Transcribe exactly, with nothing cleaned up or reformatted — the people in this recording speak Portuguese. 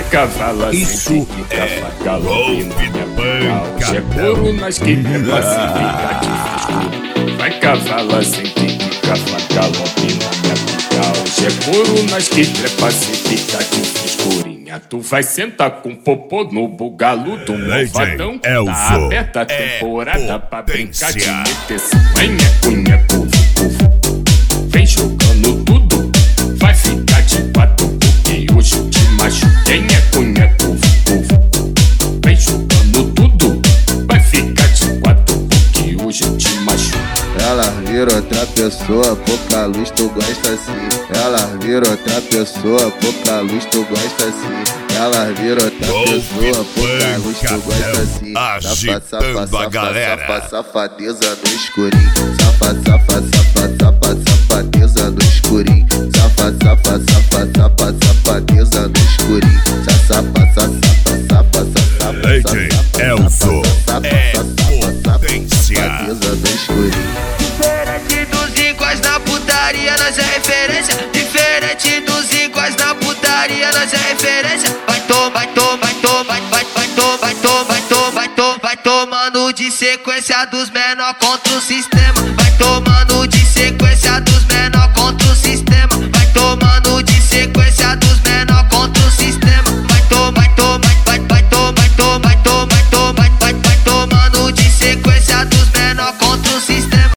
cavala isso é golpe da banca. É couro nas que pacifica de frescura. Vai cavala sem pica, galope na minha pica. Hoje é couro nas que pacifica de frescurinha. Tu vai sentar com popô no bugalo do malvadão. Tá aberta a temporada pra brincar de meter nheco, nheco, vem jogando tudo, vai ficar de quatro porque hoje eu te machuquei. Nheco, nheco, vem jogando tudo, vai ficar de quatro porque hoje eu te machuquei. Ela vira outra pessoa, pouca luz, tu gosta assim. Ela vira outra pessoa, pouca luz, tu gosta assim. Ela vira outra pessoa, pouca luz, tu gosta assim. Agitando safa, safa, a galera. Safa, safadeza no escurinho. Safa, safa, safa, safa, safadeza no escurinho. Safa, safa, safa, safa, safadeza no escurinho. Safa, safa, safa, safa, safa, D J Elzo é potência. Safadeza no escurinho. Diferente dos iguais na putaria, nós é referência. Diferente dos iguais na putaria, nós é referência. Vai tomar, vai tomar, vai tomar, vai, vai tomar, vai tomar, vai tomar, vai tomar, vai tomando de sequência dos menor contra o sistema. Vai tomando de sequência dos menor.